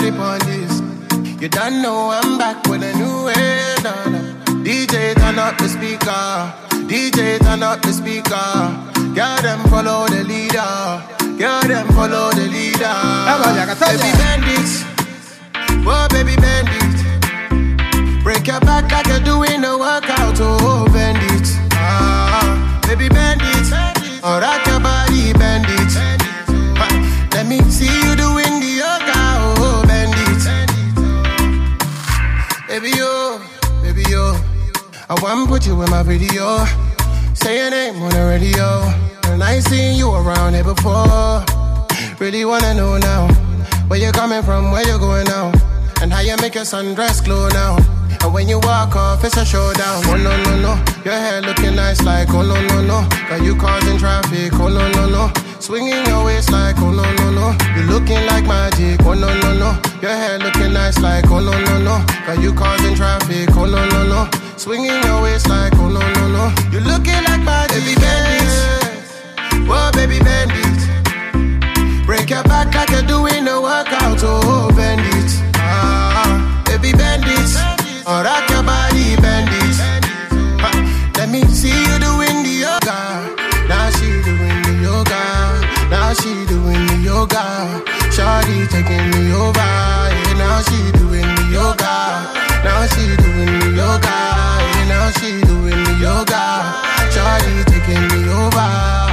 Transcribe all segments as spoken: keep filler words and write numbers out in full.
trip on this. You don't know I'm back with a new way. Nah, nah. D J turn up the speaker. D J turn up the speaker. Girl them follow the leader. Girl them follow the leader. Baby bandits. Whoa baby bandit. Break your back like you're doing a workout. Oh bandit. Ah, baby bandit. Or rock your body bandit. Ha, let me see you doing the yoga. Oh bandit. Baby yo, baby yo, I want to put you in my video. Say your name on the radio. And I seen you around here before. Really wanna know now where you coming from, where you going now, and how you make your sundress glow now. And when you walk off, it's a showdown. Oh no no no, your hair looking nice like oh no no no. Got you causing traffic, oh no no no. Swinging your waist like oh no no no. You looking like magic, oh no no no. Your hair looking nice like oh no no no. Got you causing traffic, oh no no no. Swinging your waist like oh no no no. You looking like magic, baby bandit. Whoa baby bandit. Break your back like you're doing a workout, oh bandit. Ah, baby bandit. Or rock your body bandit. Ha, let me see you doing the yoga. Now she doing the yoga. Now she doing the yoga. Shawty taking me over. Yeah, now she doing the yoga. Now she doing the yoga. Yeah, now she doing the yoga. Shawty taking me over.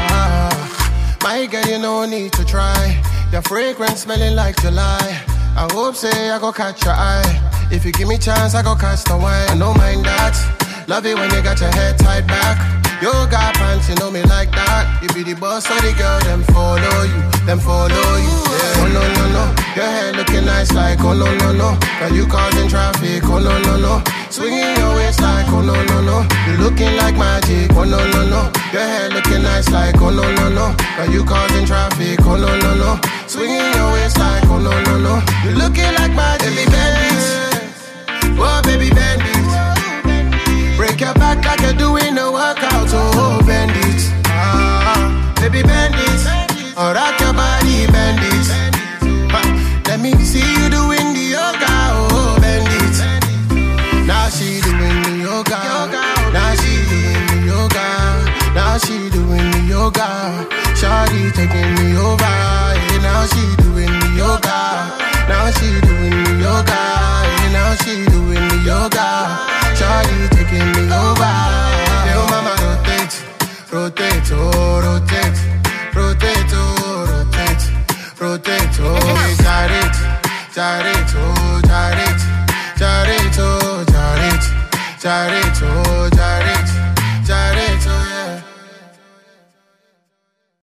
My girl, you no need to try. Your fragrance smelling like July. I hope say I go catch your eye. If you give me chance, I go catch the wine. I don't mind that. Love it when you got your head tied back. Yoga pants, you know me like that. You be the boss of the girl, them follow you, them follow you. Yeah. Oh no no no, your hair looking nice like oh no no no. Got you causing traffic, oh no no no. Swinging your waist like oh no no no. You looking like magic, oh no no no. Your hair looking nice like oh no no no. Got you causing traffic, oh no no no. Swinging your waist like oh no no no. You looking like magic, baby bandit. Oh baby bandit. Break your back like you're doing a workout, oh bandit. Ah, baby bandit. Or rock your body bandit. Ha, let me see you doing the yoga, oh bandit. Now she doing the yoga. Now she doing the yoga. Now she doing the yoga. Shawty taking me over. Yeah, now she doing the yoga. Now she doing the yoga. Yeah, now she doing the yoga. Shawty taking me over. Yo mama rotate, rotate, oh rotate, rotate, oh rotate, rotate, oh gyrate, gyrate, oh gyrate, gyrate, oh gyrate, gyrate, oh